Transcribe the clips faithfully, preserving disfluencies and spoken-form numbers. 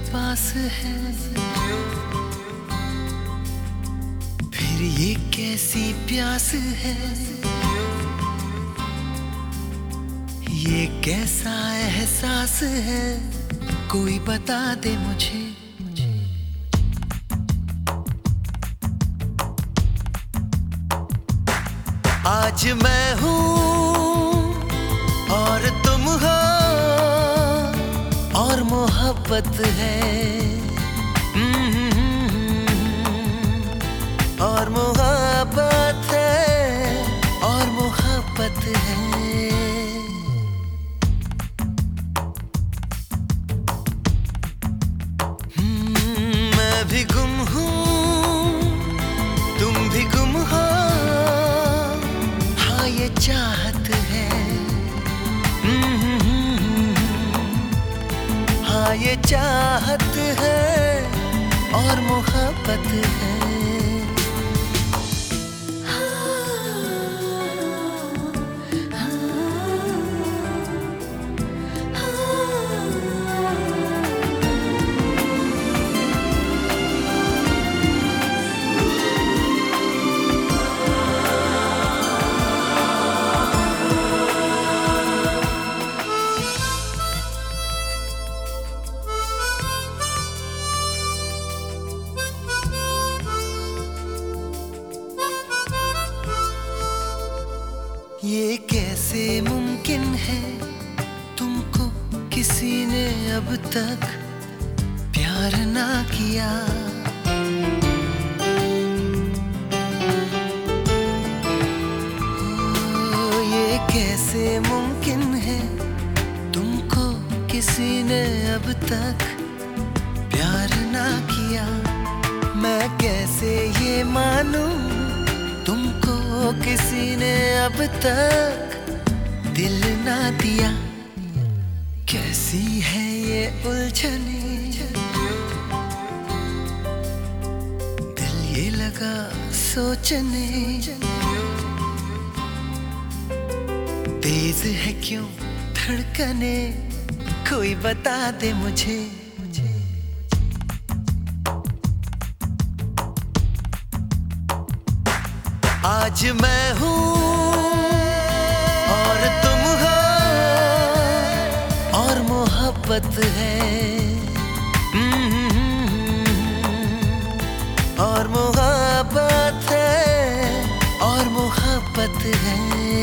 पास है, फिर ये कैसी प्यास है, ये कैसा एहसास है, कोई बता दे मुझे। आज मैं हूँ और तुम हो और मोहब्बत है, और मोहब्बत है, और मोहब्बत है। मैं भी गुम हूँ, तुम भी गुम हो, हाँ ये चाहत है, हाँ ये चाहत है और मोहब्बत है। ये कैसे मुमकिन है, तुमको किसी ने अब तक प्यार ना किया। ओ, ये कैसे मुमकिन है, तुमको किसी ने अब तक प्यार ना किया। मैं कैसे ये मानूं, तुमको किसी ने अब तक दिल ना दिया। कैसी है ये उलझने, दिल ये लगा सोचने, तेज है क्यों धड़कने, कोई बता दे मुझे। आज मैं हूँ और तुम हो और मोहब्बत है, और मोहब्बत है, और मोहब्बत है।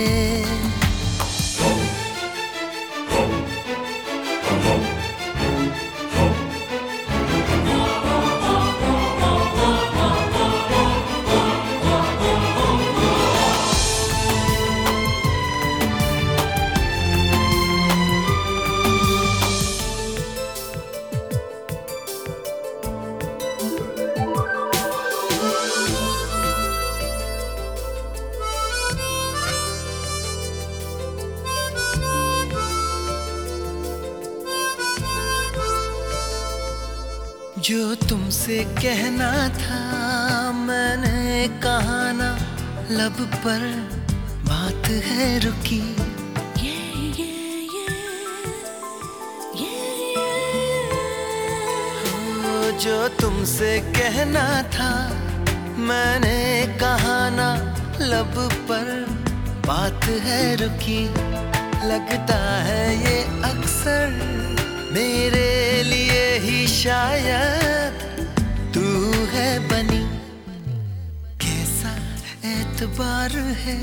जो तुमसे कहना था मैंने कहा ना, लब पर बात है रुकी। yeah, yeah, yeah, yeah, yeah. ओ, जो तुमसे कहना था मैंने कहा ना, लब पर बात है रुकी। लगता है ये अक्सर मेरे लिए ही शायद तू है बनी। कैसा एतबार है,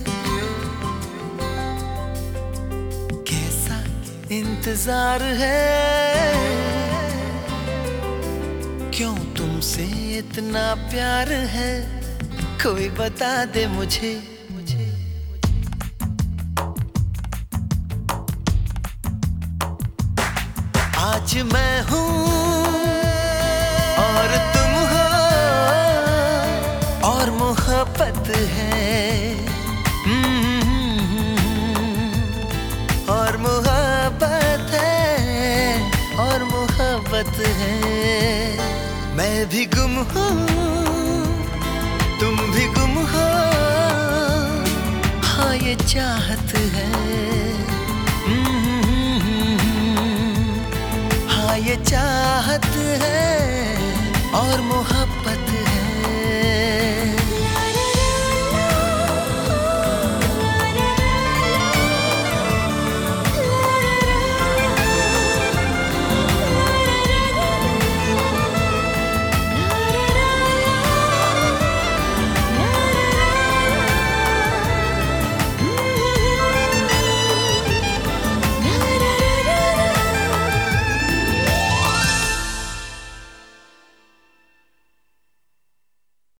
कैसा इंतजार है, क्यों तुमसे इतना प्यार है, कोई बता दे मुझे। आज मैं हूँ और तुम हो और मोहब्बत है, और मोहब्बत है, और मोहब्बत है। मैं भी गुम हूँ, तुम भी गुम हो, हाँ ये चाहत है, हाँ ये चाहत चाहत है और मोहब्बत